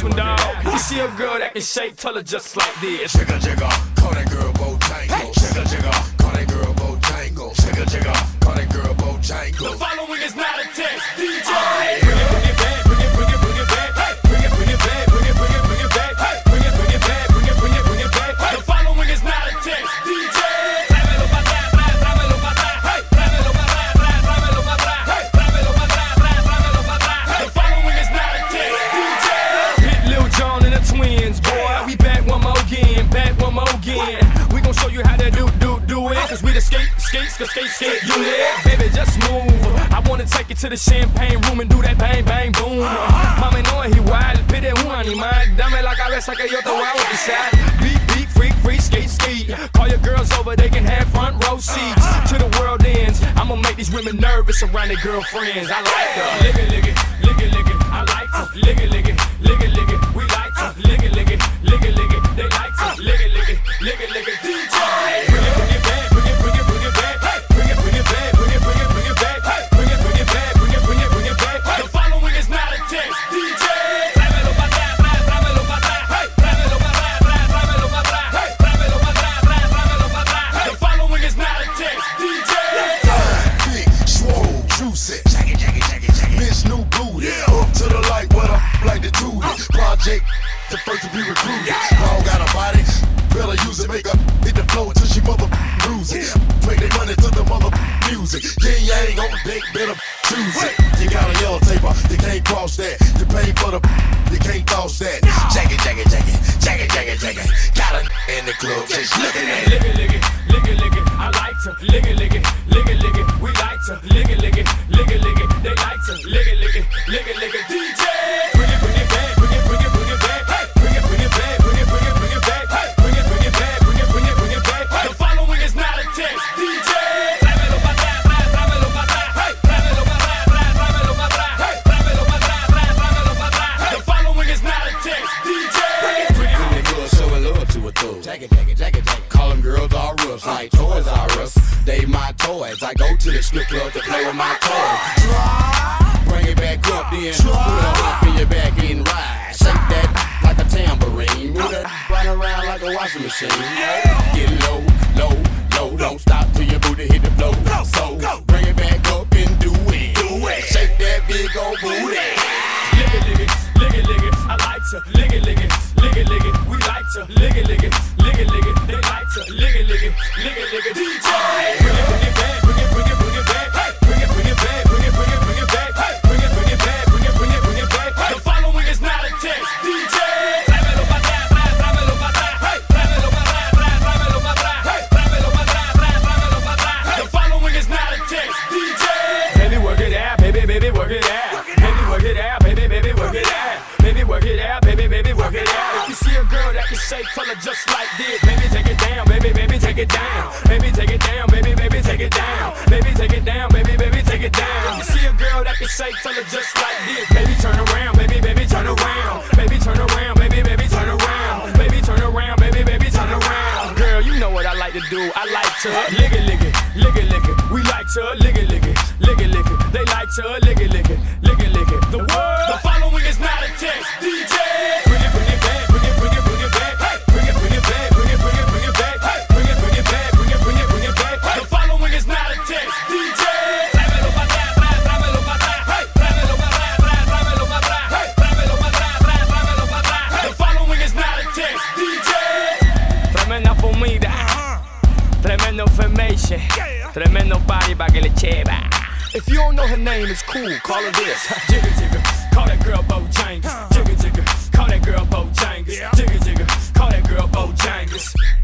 this one, dog. You see a girl that can shake, tell her just like this. Jigga, jigga, call that girl Bojangle. Jigga, jigga, call that girl Bojangle. Jigga, jigga, call that girl Bojangle. The following is not a test, DJ. Bring it back, bring it back. Hey, bring it back, bring it back. Hey, bring it back, bring it back. The following is not a test, DJ. Tráemelo pa' atrás, tráemelo pa' atrás. Hey, tráemelo pa' atrás, tráemelo pa' atrás. Hey, tráemelo pa' atrás, tráemelo pa' atrás. The following is not a test, DJ. Hit Lil Jon and the twins, boy. We back one more again, We gon' show you how to do it. Cause we the skate, you live. Baby, just move. I wanna take you to the champagne room and do that bang, bang, boom. Mami, no es igual, pide un animal. Dame la cabeza que yo te voy a bautizar. Beat, freak, skate. Call your girls over, they can have front row seats. To the world ends, I'ma make these women nervous around their girlfriends. I like her. Lick it. I like to lick it. We like to lick it. They like to lick it. DJ. Bring it back. Hey, bring it back. Hey, bring it back. The following is not a test, DJ. Tráemelo pa' atrás, tráemelo pa' atrás. Hey, tráemelo pa' atrás, tráemelo pa' atrás. Hey, tráemelo pa' atrás, tráemelo pa' atrás. The following is not a test, DJ. Big, swole, juicy. Bitch, new booty. Up to the light, what I like to do this. Project, the first to be recruited. Dog got a body, better use it. Make her hit the flow until she mother lose it. Make their money to the mother music. Yang on the date, better choose it. You got a yellow taper, you can't cross that. You pay for the, you can't toss that. Jack it. Got a in the club, just looking at it. Lick it. I like to lick it. We like to lick it. They like to lick it. DJ. Bring it back. Hey, bring it back. Hey, bring it back. The following is not a test, DJ. Tráemelo pa' atrás, tráemelo pa' atrás. Hey, tráemelo pa' atrás, tráemelo pa' atrás. Hey, tráemelo pa' atrás, tráemelo pa' atrás. The following is not a test, DJ. Bring it. Girls showing love to a thug. Jack it. Call them girls all rough, like Toys R Us. They my toys. I go to the strip club to play with my toys. Bring it back up then. Put her up in your back and ride. Shake that like a tambourine. Move that right around like a washing machine. Get low. Don't stop till your booty hit the floor. So bring it back up and do it. Shake that big old booty. Lick it. I like to lick it. We like to lick it. They like to lick it. DJ. Bring it back. Hey, bring it back. Hey, bring it back. The following is not a test, DJ. Tráemelo pa' atrás, tráemelo pa' atrás. Hey, tráemelo pa' atrás, tráemelo pa' atrás. Hey, tráemelo pa' atrás, tráemelo pa' atrás. The following is not a test, DJ. Baby, work it out, baby, work it out. Baby, work it out, baby, work it out. Baby, work it out, baby, work it out. If you see a girl that can shake, tell her just like this. Baby, take it down, baby, take it down. Baby, take it down, baby, take it down. Baby, take it down, baby, take it down. If you see a girl that can shake, tell her just like this. Baby, turn around, baby, turn around. Baby, turn around, baby, turn around. Baby, turn around, baby, turn around. Girl, you know what I like to do. I like to lick it. We like to lick it. They like to lick it. The following is not a test, DJ. Bring it back. Hey, bring it back. Hey, bring it back. The following is not a test, DJ. Tráemelo pa' atrás, tráemelo pa' atrás. Hey, tráemelo pa' atrás, tráemelo pa' atrás. Hey, tráemelo pa' atrás, tráemelo pa' atrás. The following is not a test, DJ. Tremenda comida, tremendo information, tremendo party pa' que le cheva. If you don't know her name, it's cool. Call her this. Jigga. Call that girl Bojangle. Jigga. Call that girl Bojangle. Jigga. Call that girl Bojangle.